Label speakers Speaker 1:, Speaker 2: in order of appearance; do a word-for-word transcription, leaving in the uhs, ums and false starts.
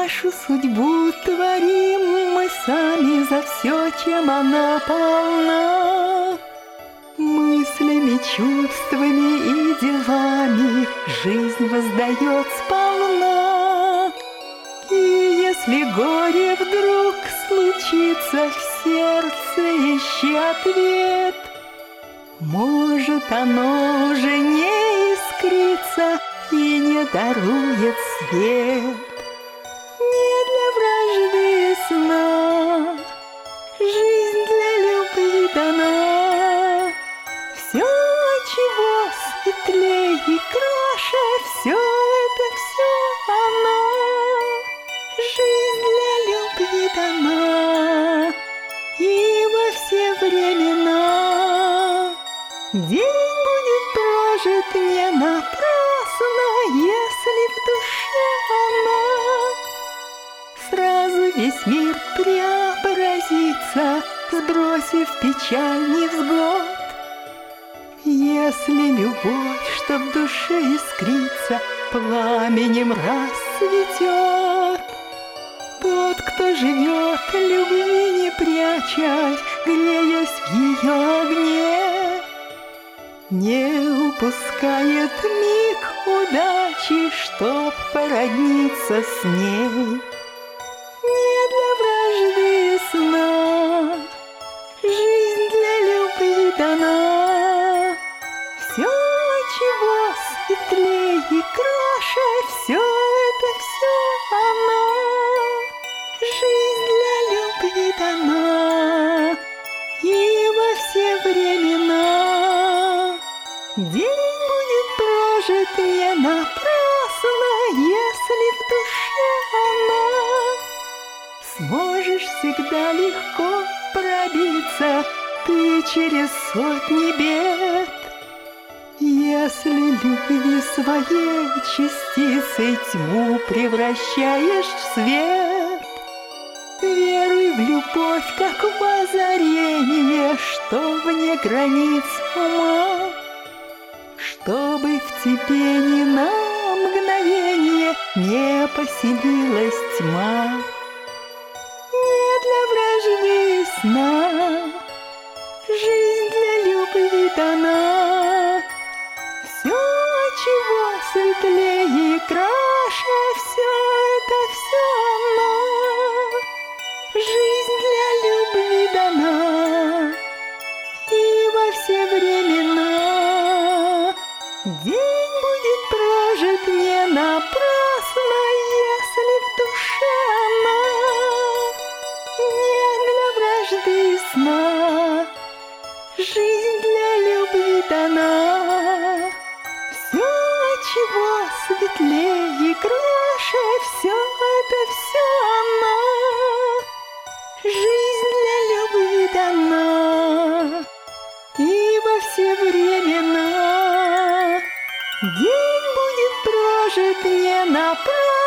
Speaker 1: Нашу судьбу творим мы сами за все, чем она полна. Мыслями, чувствами и делами жизнь воздает сполна. И если горе вдруг случится, в сердце ищи ответ. Может, оно уже не искрится и не дарует свет. Не для вражды сна, жизнь для любви дана. Все, чего светлее и краше, все это все она. Жизнь для любви дана и во все времена. День будет прожит не напрасно, если в душе она. Сразу весь мир преобразится, сбросив печаль невзгод. Если любовь, что в душе искрится, пламенем расцветет. Тот, кто живет, любви не прячась, греясь в ее огне, не упускает миг удачи, чтоб породниться с ней. Не для вражды сна, жизнь для любви дана. Все, чего светлее и краше, все это все она. Жизнь для любви дана и во все времена. День будет прожит не напрасно, если в душе она. Сможешь всегда легко пробиться ты через сотни бед, если любви своей частицей тьму превращаешь в свет. Веруй в любовь, как в озарение, что вне границ ума, чтобы в тебе ни на мгновение не поселилась тьма. Не для вражды сна, жизнь для любви дана. Все, чего светлее и краше, все это все она. Жизнь для любви дана и во все времена. День будет прожит не напрасно, если в душе она. Не для вражды сна, жизнь для любви дана. Все, чего светлее и краше, все это все она. Жизнь для любви дана и во все времена. День будет прожит не напрасно.